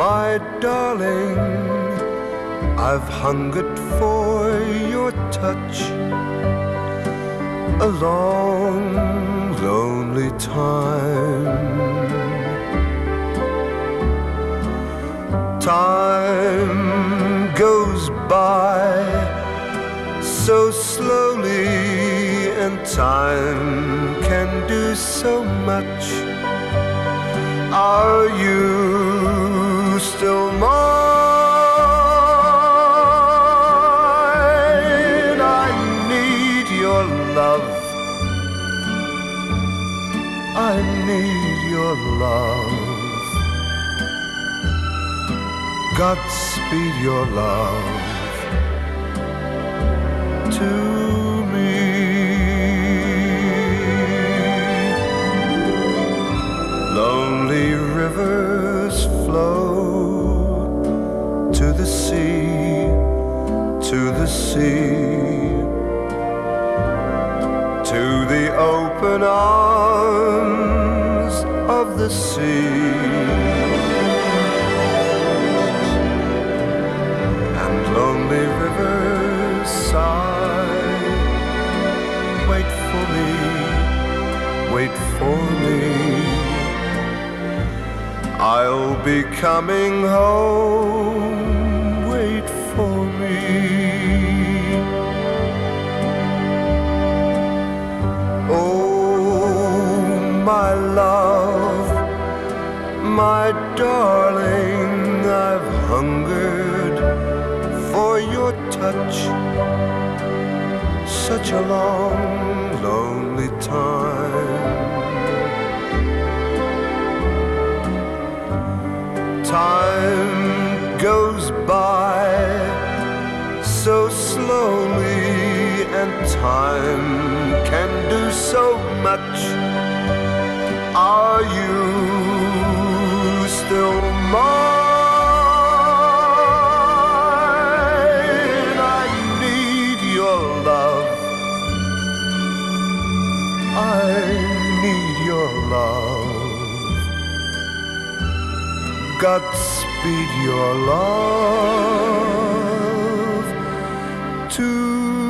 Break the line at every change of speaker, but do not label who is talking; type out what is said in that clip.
my darling, I've hungered for your touch a long, lonely time. Time goes by so slowly, and time can do so much. Are you still mine? I need your love. I need your love. Godspeed your love to me. Lonely rivers flow to the sea, to the sea, to the open arms of the sea. Lonely rivers sigh, wait for me, wait for me. I'll be coming home, wait for me. Oh, my love, my darling, I've hungered for your touch such a long, lonely time. Time goes by so slowly, and time can do so much. Are you still mine? I need your love. Godspeed your love to